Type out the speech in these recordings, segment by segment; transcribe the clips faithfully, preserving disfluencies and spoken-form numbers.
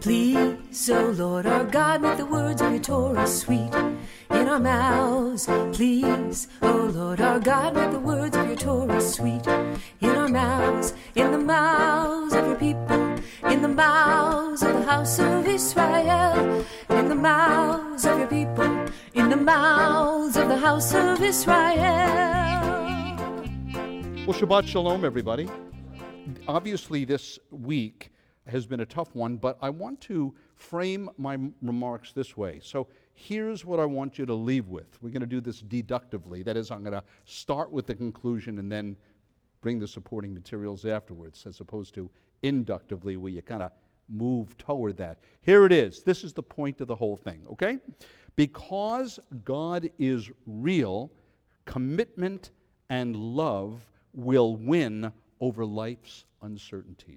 Please, O Lord our God, make the words of your Torah sweet in our mouths. Please, O Lord our God, make the words of your Torah sweet in our mouths, in the mouths of your people, in the mouths of the house of Israel, in the mouths of your people, in the mouths of the house of Israel. Well, Shabbat Shalom, everybody. Obviously, this week has been a tough one, but I want to frame my remarks this way. So here's what I want you to leave with. We're going to do this deductively. That is, I'm going to start with the conclusion and then bring the supporting materials afterwards, as opposed to inductively, where you kind of move toward that. Here it is. This is the point of the whole thing, okay? Because God is real, commitment and love will win over life's uncertainties.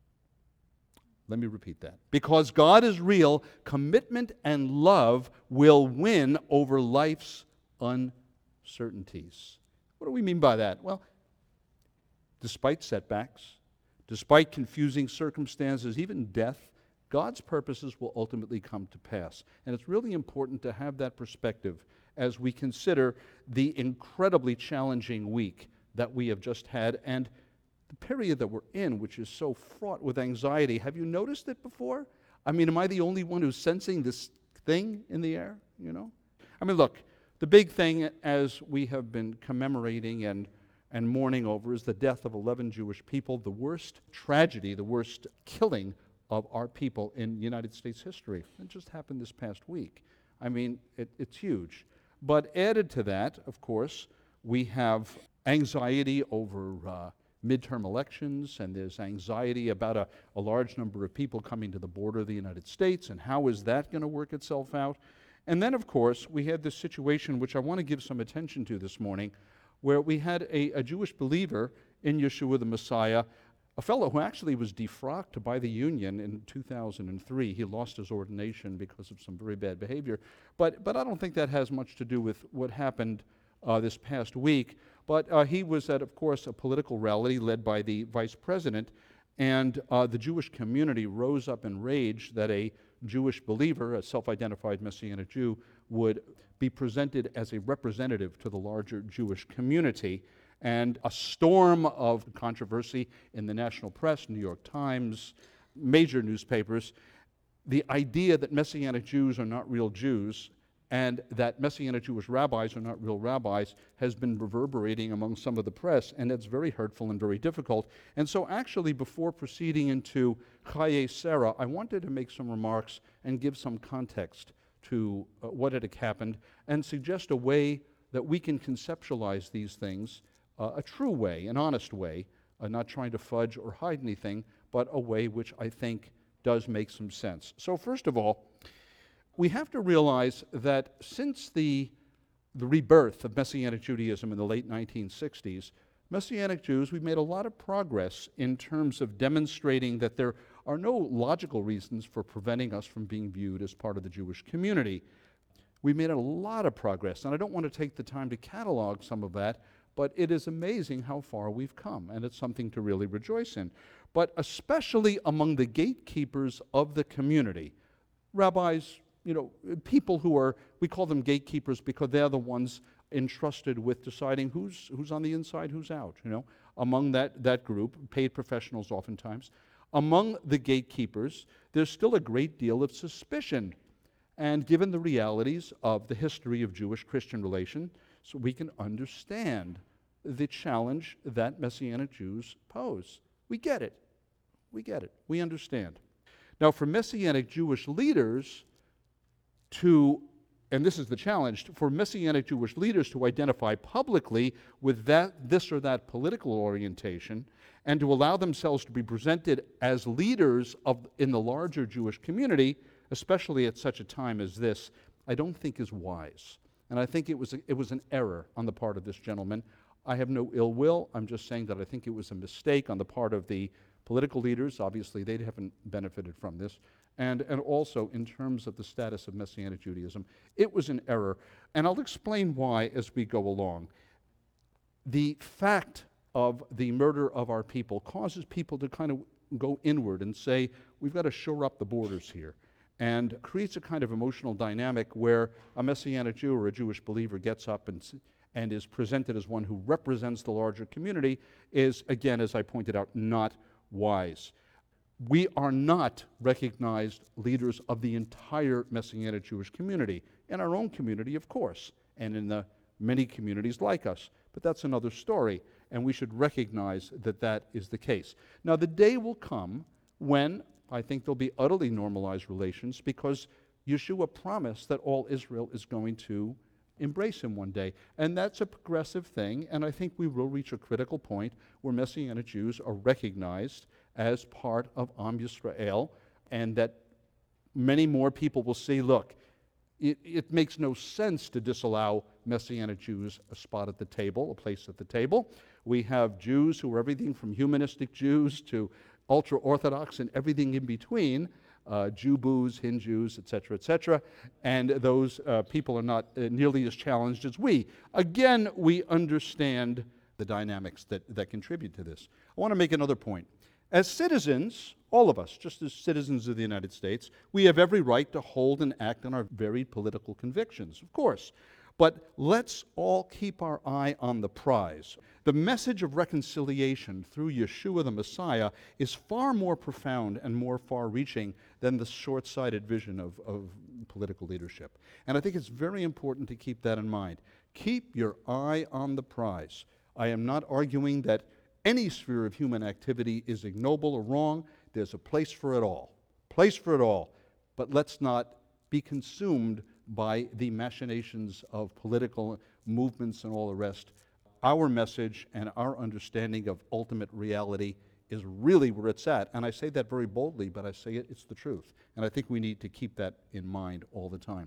Let me repeat that. Because God is real, commitment and love will win over life's uncertainties. What do we mean by that? Well, despite setbacks, despite confusing circumstances, even death, God's purposes will ultimately come to pass. And it's really important to have that perspective as we consider the incredibly challenging week that we have just had and the period that we're in, which is so fraught with anxiety. Have you noticed it before? I mean, am I the only one who's sensing this thing in the air, you know? I mean, look, the big thing, as we have been commemorating and, and mourning over, is the death of eleven Jewish people, the worst tragedy, the worst killing of our people in United States history. It just happened this past week. I mean, it, it's huge. But added to that, of course, we have anxiety over uh, midterm elections, and there's anxiety about a, a large number of people coming to the border of the United States, and how is that going to work itself out? And then, of course, we had this situation, which I want to give some attention to this morning, where we had a, a Jewish believer in Yeshua the Messiah, a fellow who actually was defrocked by the Union in two thousand three. He lost his ordination because of some very bad behavior. But, but I don't think that has much to do with what happened uh, this past week. But uh, he was at, of course, a political rally led by the vice president, and uh, the Jewish community rose up in rage that a Jewish believer, a self-identified Messianic Jew, would be presented as a representative to the larger Jewish community. And a storm of controversy in the national press, New York Times, major newspapers, the idea that Messianic Jews are not real Jews and that Messianic Jewish rabbis are not real rabbis has been reverberating among some of the press, and it's very hurtful and very difficult. And so actually, before proceeding into Chaye Sarah, I wanted to make some remarks and give some context to uh, what had happened and suggest a way that we can conceptualize these things, uh, a true way, an honest way, uh, not trying to fudge or hide anything, but a way which I think does make some sense. So first of all, we have to realize that since the, the rebirth of Messianic Judaism in the late nineteen sixties, Messianic Jews, we've made a lot of progress in terms of demonstrating that there are no logical reasons for preventing us from being viewed as part of the Jewish community. We made a lot of progress, and I don't want to take the time to catalog some of that, but it is amazing how far we've come, and it's something to really rejoice in. But especially among the gatekeepers of the community, rabbis, you know, people who are, we call them gatekeepers because they're the ones entrusted with deciding who's who's on the inside, who's out, you know, among that, that group, paid professionals oftentimes. Among the gatekeepers, there's still a great deal of suspicion. And given the realities of the history of Jewish-Christian relation, so we can understand the challenge that Messianic Jews pose. We get it. We get it. We understand. Now, for Messianic Jewish leaders to, and this is the challenge, for Messianic Jewish leaders to identify publicly with that, this or that political orientation, and to allow themselves to be presented as leaders of, in the larger Jewish community, especially at such a time as this, I don't think is wise. And I think it was, a, it was an error on the part of this gentleman. I have no ill will. I'm just saying that I think it was a mistake on the part of the political leaders. Obviously, they haven't benefited from this. And, and also, in terms of the status of Messianic Judaism, it was an error. And I'll explain why as we go along. The fact of the murder of our people causes people to kind of go inward and say, we've got to shore up the borders here. And creates a kind of emotional dynamic where a Messianic Jew or a Jewish believer gets up and, and is presented as one who represents the larger community is, again, as I pointed out, not wise. We are not recognized leaders of the entire Messianic Jewish community. In our own community, of course, and in the many communities like us. But that's another story, and we should recognize that that is the case. Now, the day will come when I think there'll be utterly normalized relations because Yeshua promised that all Israel is going to embrace him one day. And that's a progressive thing, and I think we will reach a critical point where Messianic Jews are recognized as part of Am Yisrael, and that many more people will say, look, it, it makes no sense to disallow Messianic Jews a spot at the table, a place at the table. We have Jews who are everything from humanistic Jews to ultra-Orthodox and everything in between, uh, Jew-boos, Hindus, et cetera, et cetera, and those uh, people are not uh, nearly as challenged as we. Again, we understand the dynamics that, that contribute to this. I want to make another point. As citizens, all of us, just as citizens of the United States, we have every right to hold and act on our varied political convictions, of course. But let's all keep our eye on the prize. The message of reconciliation through Yeshua the Messiah is far more profound and more far-reaching than the short-sighted vision of, of political leadership. And I think it's very important to keep that in mind. Keep your eye on the prize. I am not arguing that any sphere of human activity is ignoble or wrong. There's a place for it all. Place for it all. But let's not be consumed by the machinations of political movements and all the rest. Our message and our understanding of ultimate reality is really where it's at. And I say that very boldly, but I say it, it's the truth. And I think we need to keep that in mind all the time.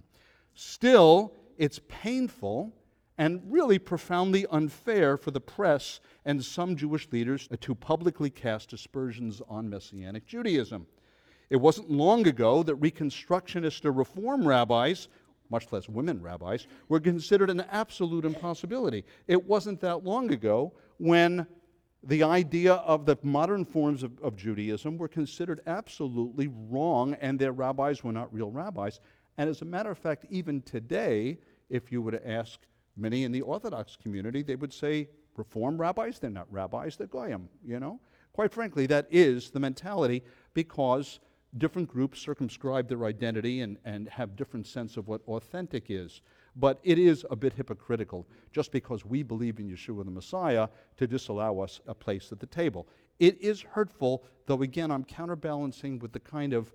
Still, it's painful and really profoundly unfair for the press and some Jewish leaders to publicly cast aspersions on Messianic Judaism. It wasn't long ago that Reconstructionist or Reform rabbis, much less women rabbis, were considered an absolute impossibility. It wasn't that long ago when the idea of the modern forms of, of Judaism were considered absolutely wrong, and their rabbis were not real rabbis. And as a matter of fact, even today, if you were to ask many in the Orthodox community, they would say, Reform rabbis, they're not rabbis, they're goyim, you know? Quite frankly, that is the mentality, because different groups circumscribe their identity and, and have different sense of what authentic is. But it is a bit hypocritical, just because we believe in Yeshua the Messiah, to disallow us a place at the table. It is hurtful, though again, I'm counterbalancing with the kind of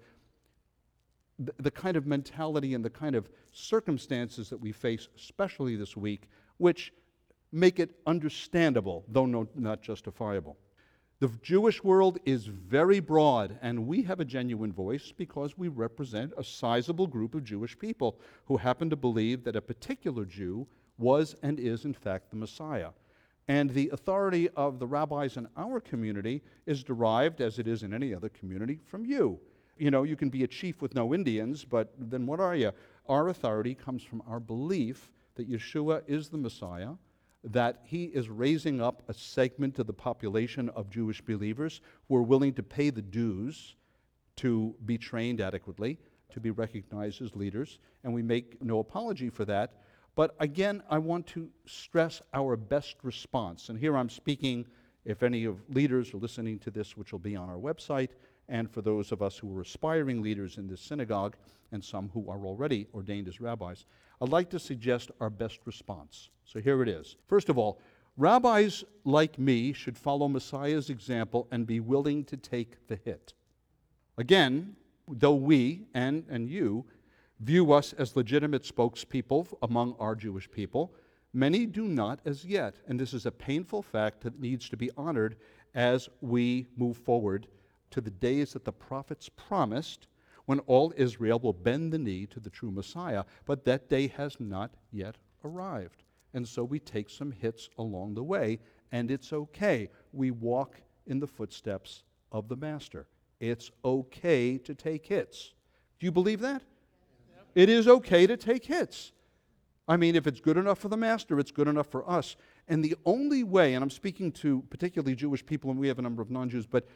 the kind of mentality and the kind of circumstances that we face, especially this week, which make it understandable, though no, not justifiable. The Jewish world is very broad, and we have a genuine voice because we represent a sizable group of Jewish people who happen to believe that a particular Jew was and is, in fact, the Messiah. And the authority of the rabbis in our community is derived, as it is in any other community, from you. You know, you can be a chief with no Indians, but then what are you? Our authority comes from our belief that Yeshua is the Messiah, that he is raising up a segment of the population of Jewish believers who are willing to pay the dues to be trained adequately, to be recognized as leaders, and we make no apology for that. But again, I want to stress our best response. And here I'm speaking, if any of leaders are listening to this, which will be on our website, and for those of us who are aspiring leaders in this synagogue, and some who are already ordained as rabbis, I'd like to suggest our best response. So here it is. First of all, rabbis like me should follow Messiah's example and be willing to take the hit. Again, though we, and, and you, view us as legitimate spokespeople among our Jewish people, many do not as yet, and this is a painful fact that needs to be honored as we move forward to the days that the prophets promised, when all Israel will bend the knee to the true Messiah. But that day has not yet arrived. And so we take some hits along the way, and it's okay. We walk in the footsteps of the Master. It's okay to take hits. Do you believe that? Yep. It is okay to take hits. I mean, if it's good enough for the Master, it's good enough for us. And the only way, and I'm speaking to particularly Jewish people, and we have a number of non-Jews, but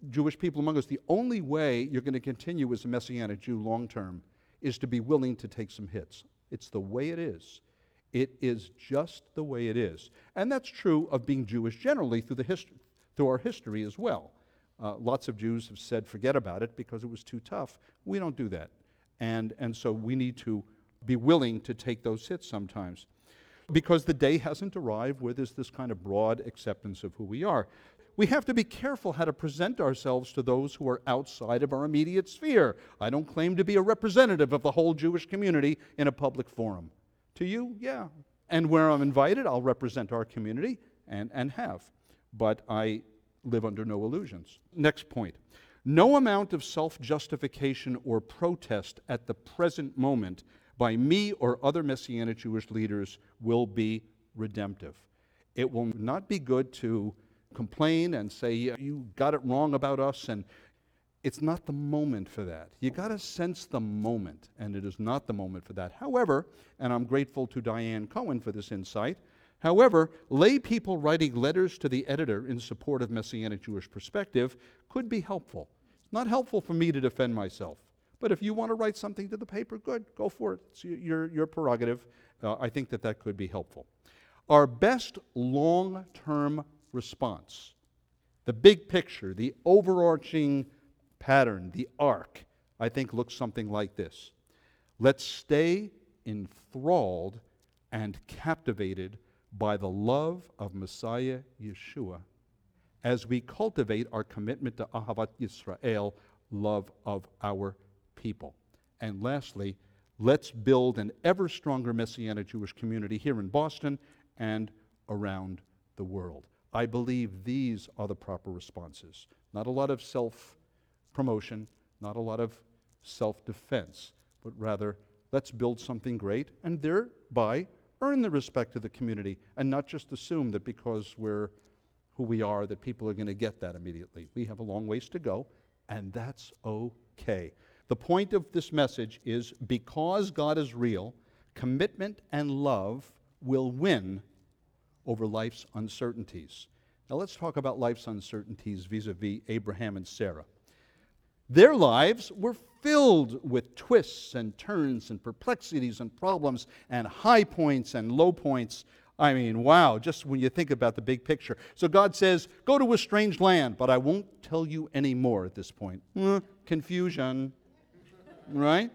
Jewish people among us, the only way you're going to continue as a Messianic Jew long term is to be willing to take some hits. It's the way it is. It is just the way it is. And that's true of being Jewish generally through the history, through our history as well. Uh, lots of Jews have said, forget about it because it was too tough. We don't do that. And, and so we need to be willing to take those hits sometimes. Because the day hasn't arrived where there's this kind of broad acceptance of who we are. We have to be careful how to present ourselves to those who are outside of our immediate sphere. I don't claim to be a representative of the whole Jewish community in a public forum. To you, yeah. And where I'm invited, I'll represent our community, and, and have. But I live under no illusions. Next point. No amount of self-justification or protest at the present moment by me or other Messianic Jewish leaders will be redemptive. It will not be good to complain and say, you got it wrong about us, and it's not the moment for that. You got to sense the moment, and it is not the moment for that. However, and I'm grateful to Diane Cohen for this insight, however, lay people writing letters to the editor in support of Messianic Jewish perspective could be helpful. It's not helpful for me to defend myself, but if you want to write something to the paper, good, go for it. It's your, your prerogative. Uh, I think that that could be helpful. Our best long-term response, the big picture, the overarching pattern, the arc, I think looks something like this. Let's stay enthralled and captivated by the love of Messiah Yeshua as we cultivate our commitment to Ahavat Yisrael, love of our people. And lastly, let's build an ever stronger Messianic Jewish community here in Boston and around the world. I believe these are the proper responses. Not a lot of self-promotion, not a lot of self-defense, but rather let's build something great and thereby earn the respect of the community and not just assume that because we're who we are that people are going to get that immediately. We have a long ways to go, and that's okay. The point of this message is because God is real, commitment and love will win over life's uncertainties. Now let's talk about life's uncertainties vis-a-vis Abraham and Sarah. Their lives were filled with twists and turns and perplexities and problems and high points and low points. I mean, wow, just when you think about the big picture. So God says, go to a strange land, but I won't tell you any more at this point. Eh, confusion, right?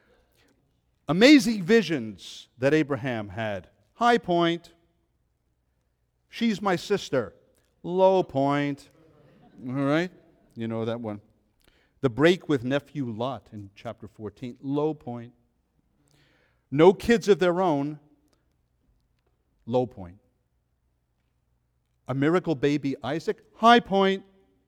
Amazing visions that Abraham had. High point. She's my sister. Low point. All right? You know that one. The break with nephew Lot in chapter fourteen. Low point. No kids of their own. Low point. A miracle baby Isaac. High point.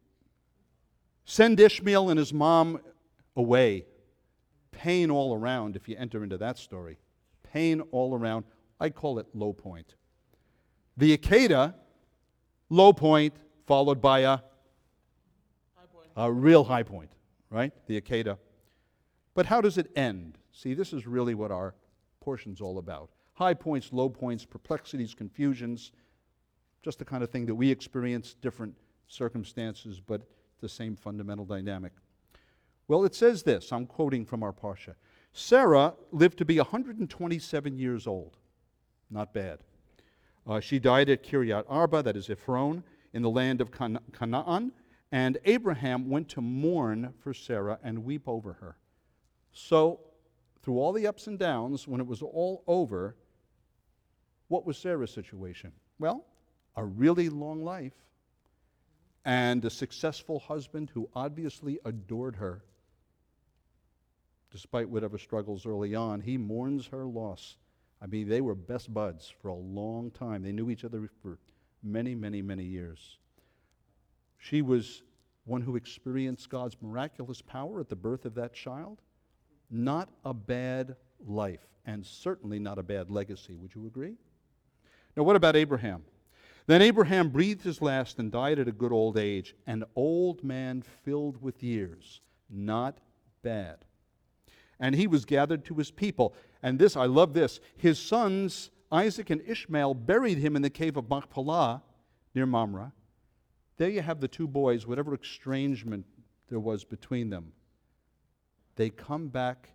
Send Ishmael and his mom away. Pain all around if you enter into that story. Pain all around. I call it low point. The Akedah, low point, followed by a, high point. a real high point, right? The Akedah. But how does it end? See, this is really what our portion's all about. High points, low points, perplexities, confusions, just the kind of thing that we experience, different circumstances, but the same fundamental dynamic. Well, it says this, I'm quoting from our Parsha. Sarah lived to be one hundred twenty-seven years old. Not bad. Uh, she died at Kiryat Arba, that is Ephron, in the land of Can- Canaan, and Abraham went to mourn for Sarah and weep over her. So, through all the ups and downs, when it was all over, what was Sarah's situation? Well, a really long life and a successful husband who obviously adored her. Despite whatever struggles early on, he mourns her loss. I mean, they were best buds for a long time. They knew each other for many, many, many years. She was one who experienced God's miraculous power at the birth of that child. Not a bad life, and certainly not a bad legacy. Would you agree? Now, what about Abraham? Then Abraham breathed his last and died at a good old age, an old man filled with years. Not bad. And he was gathered to his people. And this, I love this, his sons, Isaac and Ishmael, buried him in the cave of Machpelah near Mamre. There you have the two boys, whatever estrangement there was between them. They come back.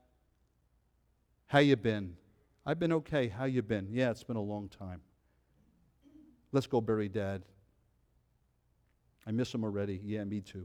How you been? I've been okay. How you been? Yeah, it's been a long time. Let's go bury Dad. I miss him already. Yeah, me too.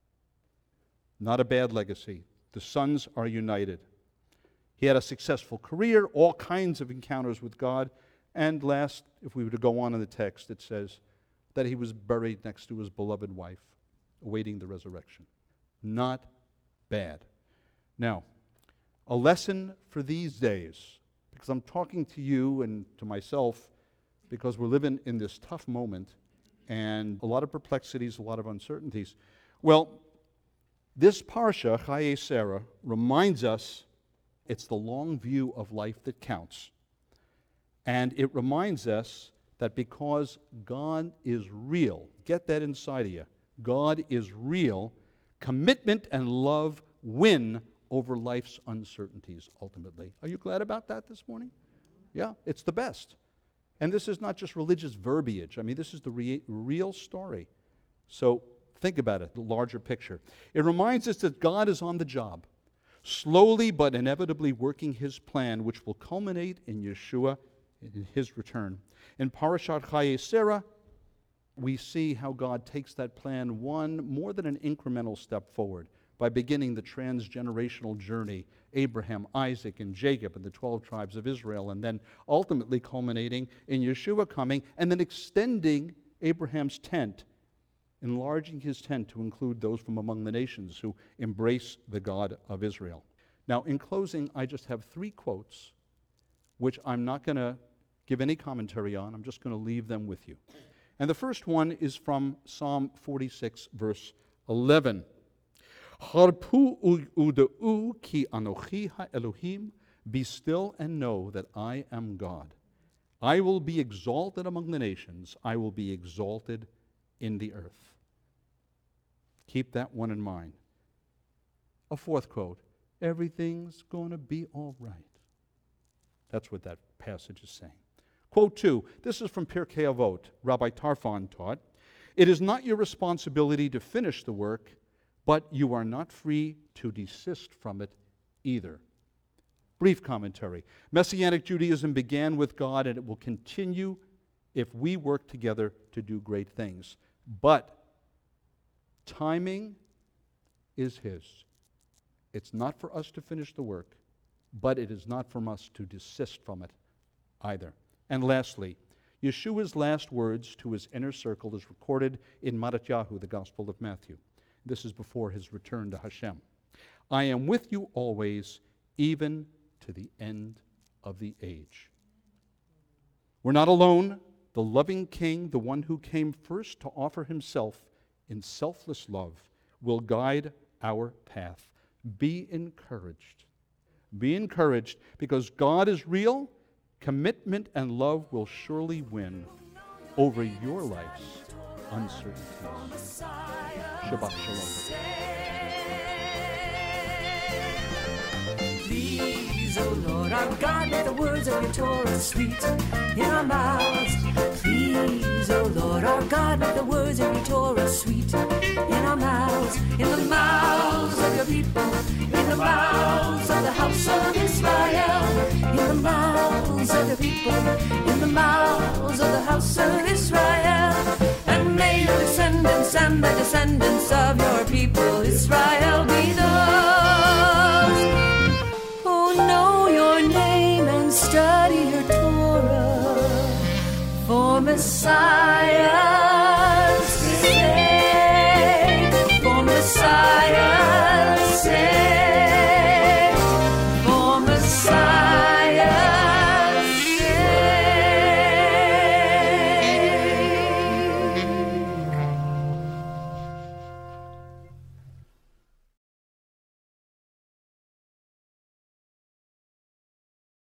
Not a bad legacy. The sons are united. He had a successful career, all kinds of encounters with God. And last, if we were to go on in the text, it says that he was buried next to his beloved wife, awaiting the resurrection. Not bad. Now, a lesson for these days, because I'm talking to you and to myself, because we're living in this tough moment and a lot of perplexities, a lot of uncertainties. Well, this parsha, Chayei Sarah, reminds us it's the long view of life that counts. And it reminds us that because God is real, get that inside of you, God is real, commitment and love win over life's uncertainties ultimately. Are you glad about that this morning? Yeah, it's the best. And this is not just religious verbiage. I mean, this is the re- real story. So think about it, the larger picture. It reminds us that God is on the job, slowly but inevitably working his plan, which will culminate in Yeshua, in his return. In Parashat Chayei Sarah, we see how God takes that plan one more than an incremental step forward by beginning the transgenerational journey, Abraham, Isaac, and Jacob, and the twelve tribes of Israel, and then ultimately culminating in Yeshua coming, and then extending Abraham's tent, enlarging his tent to include those from among the nations who embrace the God of Israel. Now, in closing, I just have three quotes, which I'm not going to give any commentary on. I'm just going to leave them with you. And the first one is from Psalm forty-six, verse eleven. Harpu uda'u ki anochi ha'elohim, be still and know that I am God. I will be exalted among the nations. I will be exalted in the earth. Keep that one in mind. A fourth quote, everything's going to be all right. That's what that passage is saying. Quote two, this is from Pirkei Avot, Rabbi Tarfon taught, it is not your responsibility to finish the work, but you are not free to desist from it either. Brief commentary. Messianic Judaism began with God, and it will continue if we work together to do great things. But timing is his. It's not for us to finish the work, but it is not from us to desist from it either. And lastly, Yeshua's last words to his inner circle is recorded in Mattatyahu, the Gospel of Matthew. This is before his return to Hashem. I am with you always, even to the end of the age. We're not alone. The loving King, the one who came first to offer himself in selfless love, will guide our path. Be encouraged. Be encouraged because God is real. Commitment and love will surely win over your life's uncertainties. Shabbat Shalom. Please, O Lord, our God, let the words of your Torah sweet in our mouths. Please, O Lord, our God, let the words of your Torah sweet in our mouths, in the mouths of your people, in the mouths of the house of Israel, in the mouths of the people, in the mouths of the house of Israel. And may your descendants and the descendants of your people Israel be those who know your name and study your Torah. For Messiah